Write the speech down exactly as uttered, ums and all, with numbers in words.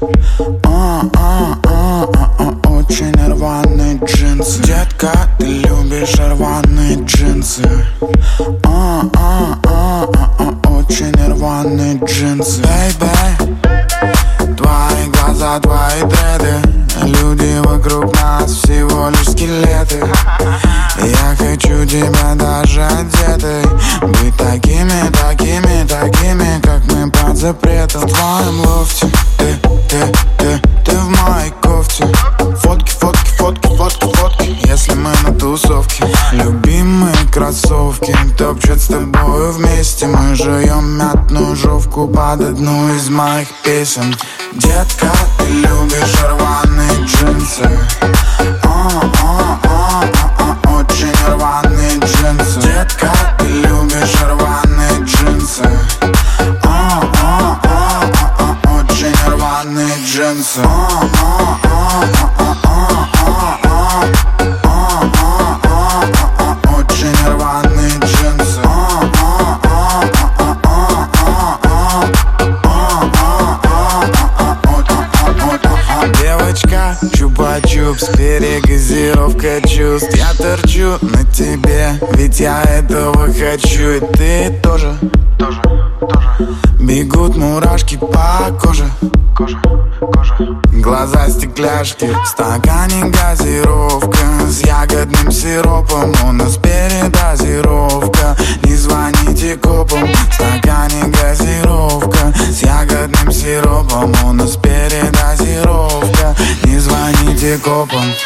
а, а, а, а, очень рваные джинсы. Детка, ты любишь рваные джинсы. а, а, а, а, очень рваные джинсы. Бэйбэй, твои глаза, твои дреды. Люди вокруг нас всего лишь скелеты. Я хочу тебя даже одетой, быть такими, такими, такими, как мы под запретом. В твоем лофте ты, ты, ты, ты в моей кофте. Фотки, фотки, фотки, фотки, фотки, если мы на тусовке. Любимые кроссовки топчут с тобою вместе. Мы жуем мятную жовку под одну из моих песен. Детка, ты любишь рваные джинсы. а, а, а, а, а, очень рваные джинсы. Детка, ты любишь рваные джинсы. а, а, а, а, а, очень рваные джинсы. а, а, а, а, а, а, а, а, а, а, а, очень рваные джинсы. а, а, а, а, а, а, а, девочка, чупа-чупс, перегазировка чувств. Я торчу на тебе, ведь я этого хочу. И ты тоже, тоже, тоже. Бегут мурашки по коже, коже, коже. Глаза стекляшки, в стакане газировка с ягодным сиропом. У нас передозировка, не звоните копам. В стакане газировка с ягодным сиропом. У нас передозировка, не звоните копам.